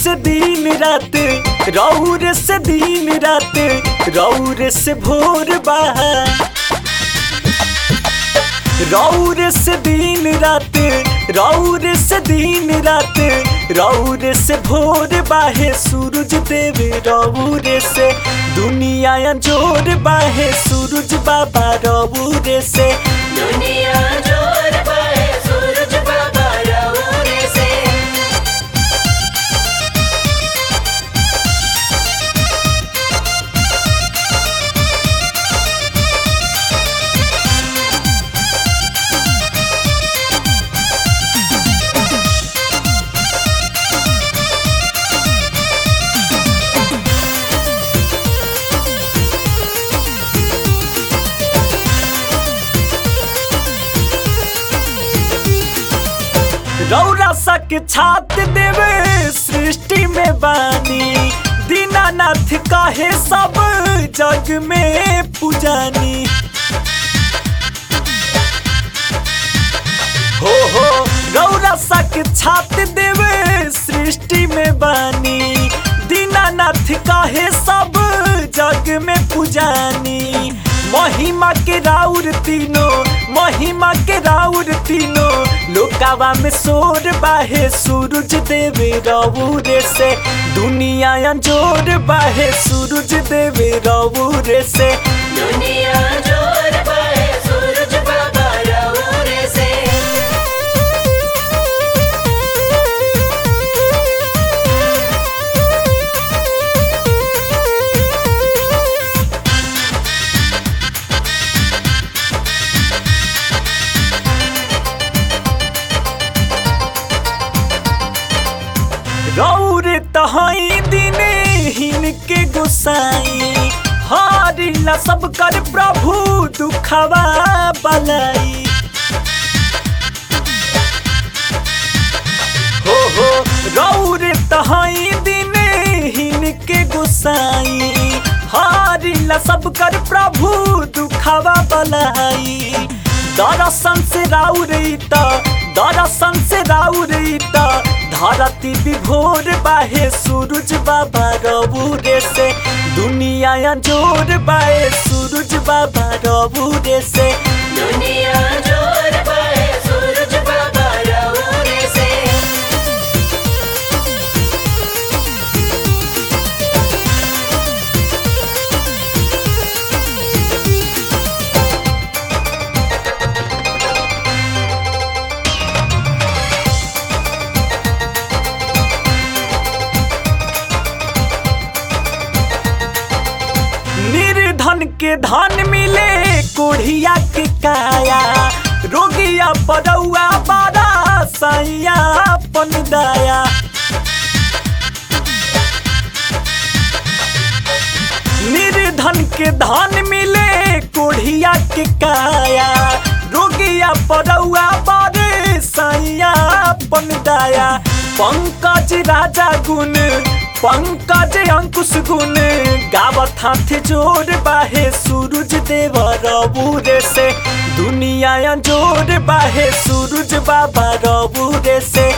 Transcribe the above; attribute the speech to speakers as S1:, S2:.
S1: से दिन रात रौर से दिन रात रौर से भोर बहा रौर से दिन रात रौर से दिन रात रौर से भोर बाहे सूरज देव रौर से दुनिया जोर बाहे सूरज बाबा रौर से
S2: दुनिया जोर बाहे सूरज बाबा रौर से।
S1: रौरा सक छात देवे सृष्टि में बानी दीनानाथ काहे सब जग में पुजानी हो रौरा सक छात देवे सृष्टि में बानी दीनानाथ काहे सब जग में पुजानी महिमा के राउर तीनों लोकावा में सोर बाहे सूरज देवे रौर से दुनिया जोर बाहे सूरज देवे रौर से
S2: दुनिया जोर बाहे सूरज बाबा रौर से।
S1: रौर तहाई दिने हिनके गोसाई हारिला सब कर प्रभु दुखवा बलाई हो रौर तहाई दिने हिनके गोसाई हारिला सब कर प्रभु दुखवा बलाई दर्शन से राउरीता धरती विभोर बाहे सूरज बाबा रौर से दुनिया जोर बाहे सूरज बाबा रौर से
S2: दुनिया जोर बाहे सूरज बाबा रौर से।
S1: निर्धन के धन मिले कोढ़िया के काया रोगिया बड़ौआ बड़ा सैया अपन दया निर्धन के धन मिले कोढ़िया के काया रोगिया बड़ौआ बड़े सैया अपन दया पंकज राजा गुण पंकज अंकुश गुण गावत हाथ जोर बाहे सूरज देव रौर से दुनिया जोर बाहे सूरज बाबा रौर से